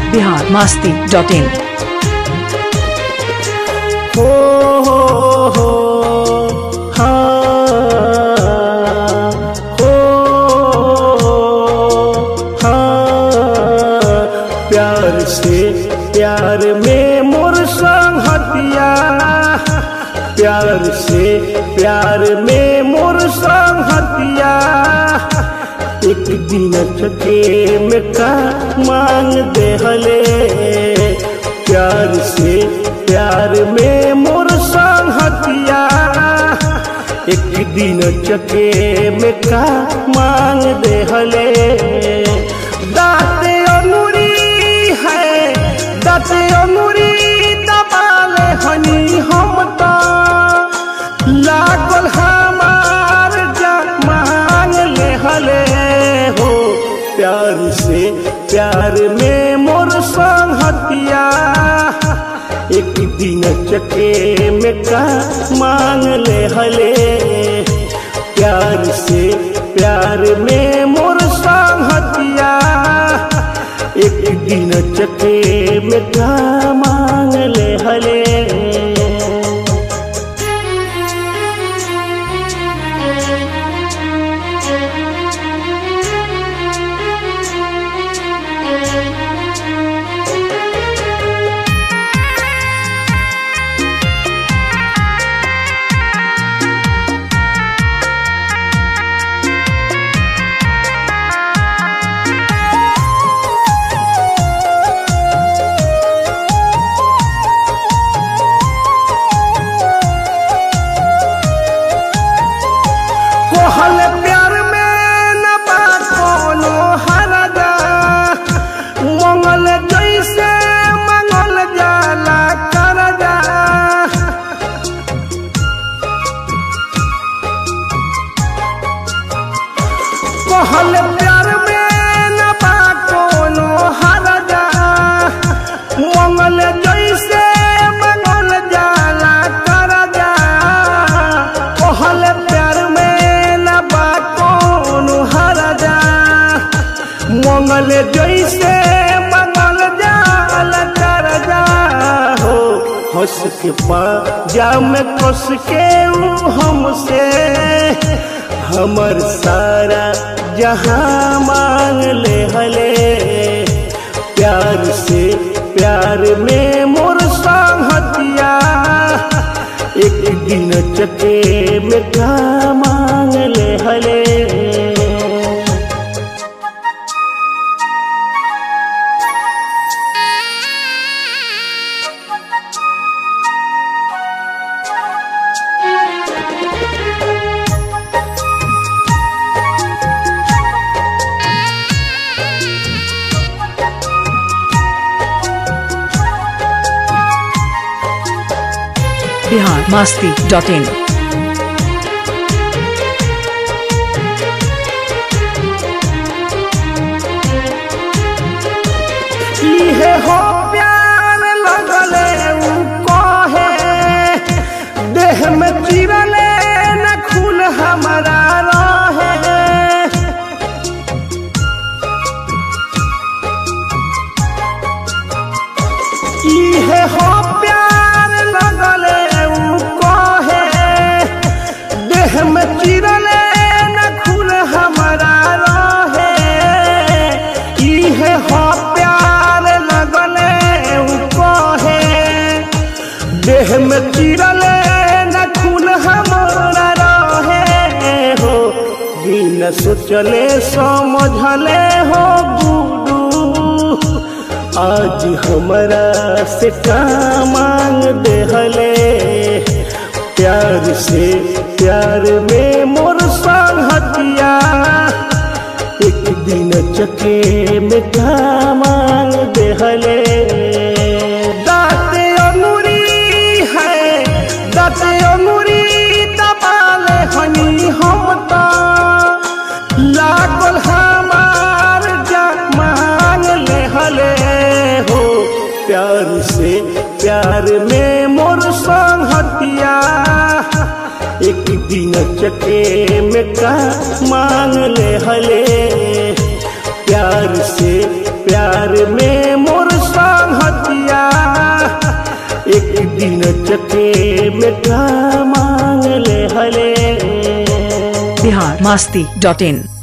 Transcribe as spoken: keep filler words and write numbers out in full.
Bihar Masti dot इन। हो हो हो हाँ हो हाँ प्यार से प्यार में मोर संगतिया, प्यार से प्यार में मोर संगतिया, एक दिन चके में का मांग दे हले। प्यार से प्यार में मोर संगतिया, एक दिन चके में का मांग दे हले। दाते अनुरी है दाते अनुरी दबाले हनी हम तो लागल हमार जा मांग ले हले हो। प्यार से प्यार में मोर संगतिया, एक दिन चके में का मांग ले हले। प्यार से प्यार में मोर संगतिया, एक दिन चके में का मांग ले हले। कोहल प्यार में न बा कोनो हरदा, मंगल जैसे मंगल जाला करदा। कोहल प्यार में न बा कोनो हरदा, मंगल जैसे मंगल जाला करदा। कोहल प्यार में मंगल जैसे मंगल जाल कर जा हो। हंस के पाजा में कस के हमसे हमर सारा जहां मांग ले हले। प्यार से प्यार में मोर संगतिया, एक दिन चके में का मांग ले हले। Bihar Masti dot in. इहे हो प्यार लगले उ कहे, देह में चिरले न खून हमारा रहे। इहे हो प्यार लगले में चिरले न खून हमारा रहे। इहे हो प्यार लगले कहे, देह में चिरले न खून हमारा रहे हो। बिन सोचले समझले हो गुडू, आज हमरा से का मांग दे हले। प्यार से प्यार में मोर संगतिया, एक दिन चके में का मांग दे हले। दाते अनुरी है दाते अनुरी दबाले हनी हम तो लागल हमार जा मांग ले हले हो। प्यार से प्यार में मोर संगतिया, एक दिन चके में का मांग ले हले। प्यार से प्यार में मोर चके में का मांग ले हले। बिहार मस्ती डॉट इन।